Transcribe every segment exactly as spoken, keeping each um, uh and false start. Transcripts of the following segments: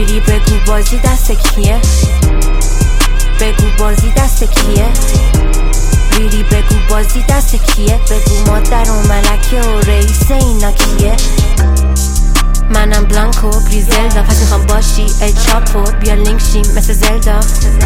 ریری بگو بازی دست کیه، بگو بازی دست کیه، ریری بگو بازی دست کیه، بگو مادر و ملکه و رئیس اینا کیه. منم بلانکو گریزلدا، پس میخوام باشی ای چاپو، بیا لینک شیم مثل زلدا.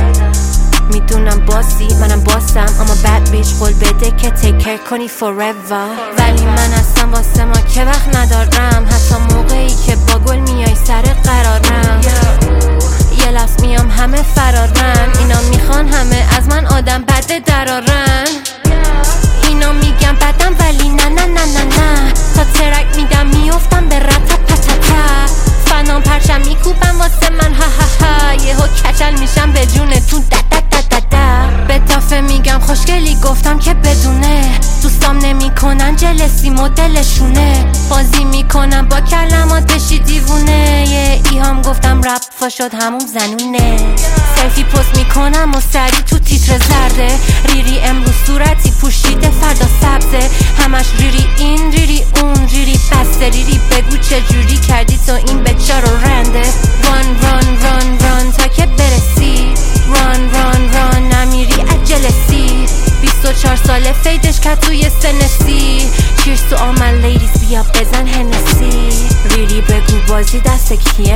میدونم باسی منم باسم، اما بد بیچ قول بده که تیک کر کنی forever. ولی من هستم واسه ما که وقت ندارم، حتی موقعی که با گل میای سر قرارم. یه لحظ میام همه فرارن، اینا میخوان همه از من آدم بد درارن. اینا میگم بدم ولی نه نه نه نه نه، تا ترک میدم میافتم به رتا پتتا. فنام پرچم میکوبم واسه من ها ها ها، یهو کچل میشم به جونتون دا دا دا دا دا. به تافه میگم خوشگلی گفتم که بدونه، دوستام نمیکنن جلسی مدلشونه. بازی میکنم با کلمات بشی دیوونه، یه ایهام گفتم رپ فا شد همون زنونه. سلفی پست میکنم و سری تو تیتر زرده، ریری امروز صورتی پوشیده فردا سبزه. همش ریری این ریری اون ریری بسته، ریری بگو چه جوری کردی تو این بچه رو رنده. ران ران ران ران تا که برسی، ران ران ران نمیری عجلسی. بیست و چهار ساله فیدش که توی سنسی، چیرز تو all my ladies بیا بزن هنسی. ریری بگو بازی دست کیه،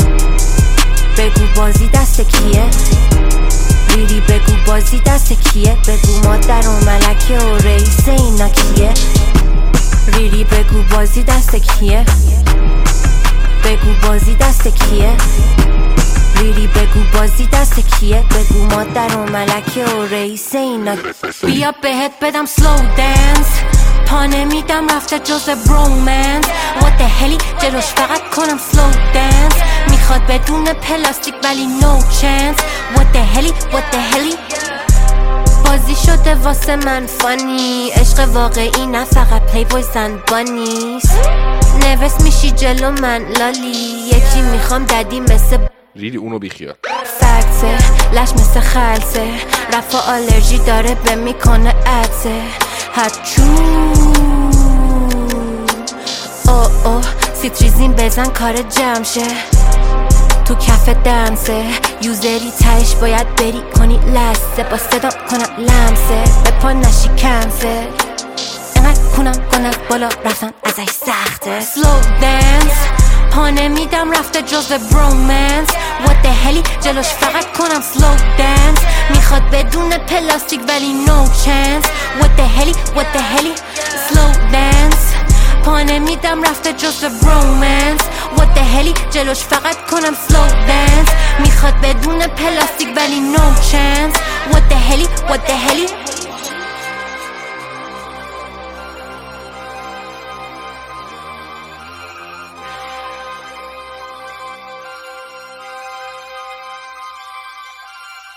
بگو بازی دست کیه، ریری بگو بازی دست کیه، بگو مادر و ملکه و رئیس اینا کیه. ریری بگو بازی دست کیه، بگو بازی دست کیه، ریری بگو بازی دست کیه، بگو مادر و ملکه و رئیس اینا. بیا بهت بدم سلو دنس، پا نمیدم رفته جز برومنس. what the hellی جلوش فقط کنم سلو دنس، میخواد بدون پلاستیک ولی نو چنس. what the hellی what the hellی بازی شده واسه من فانی، عشق واقعی نه فقط پلی بوی زن بانیست. نوست میشی جلو من لالی، یکی میخوام ددی مثل ریری اونو بیخیال. فکسه لش مثل خلصه، رفا آلرژی داره به میکنه عدسه. هچو او او سیتریزین بزن کار جمشه، تو کف دنسه یوزری تایش باید بری کنی لسه. با صدا کنم لمسه به پا نشی کنسه، اینقدر کنم گناه بالا رفتن ازش سخته. سلو دنس پا نمیدم رفته جز برومنس. what the hellی جلوش فقط کنم سلو دنس، میخواد بدون پلاستیک ولی نو چنس. what the hellی what the hellی سلو دنس پا نمیدم رفته جز برومنس. what the hellی جلوش فقط کنم سلو دنس، میخواد بدون پلاستیک ولی نو چنس. what the hellی what the hellی